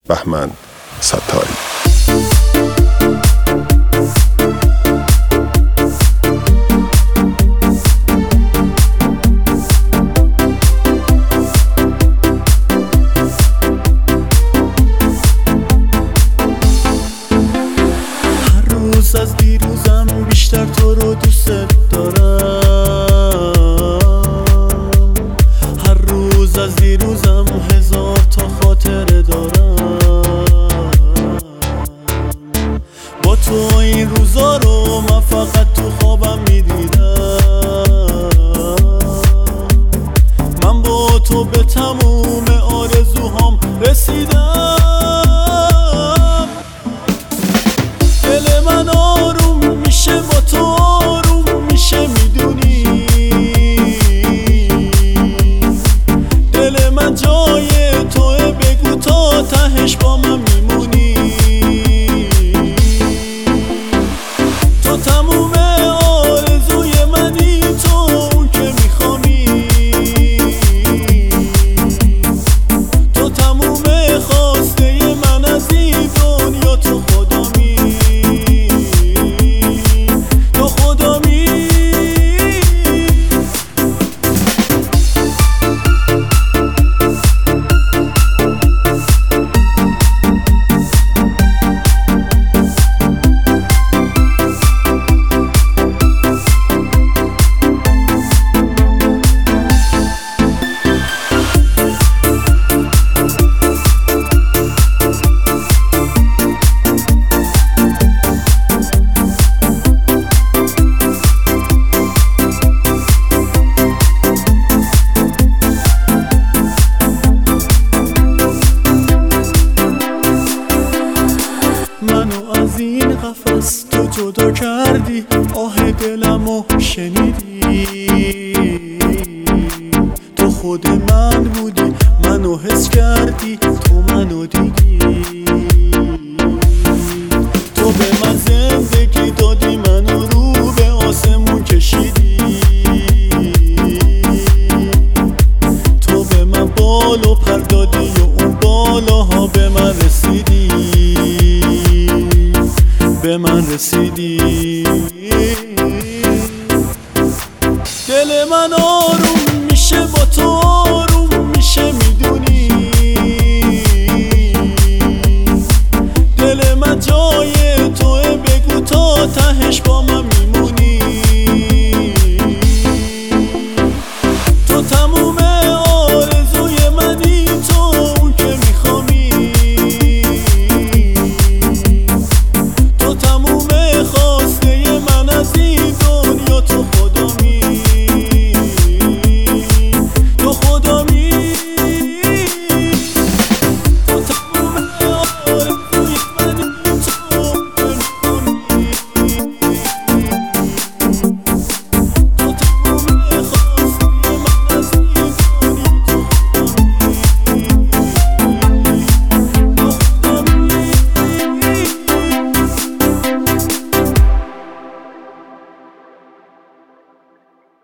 بهمن ستاری. از دیروزم بیشتر تو رو دوست دارم، هر روز از دیروزم هزار تا خاطره دارم. با تو این روزا رو من فقط تو خوابم میدیدم، من با تو به تموم آرزوهام رسیدم. دل من آروم میشه با تو، آروم میشه میدونی، دل من جای توه، بگو تا تهش با من میمونی. تو تموم آرزوی منی، تو اون که میخوامی، تو تموم خواسته من از این دنیا، تو خدامی. منو از این قفس تو جدا کردی، آه دلمو شنیدی، تو خود من بودی، منو حس کردی، تو منو دیدی. تو به من زندگی دادی، منو رو به آسمون کشیدی، تو به من بال و پر دادی و اون بالاها به من رسیدی، به من رسیدی.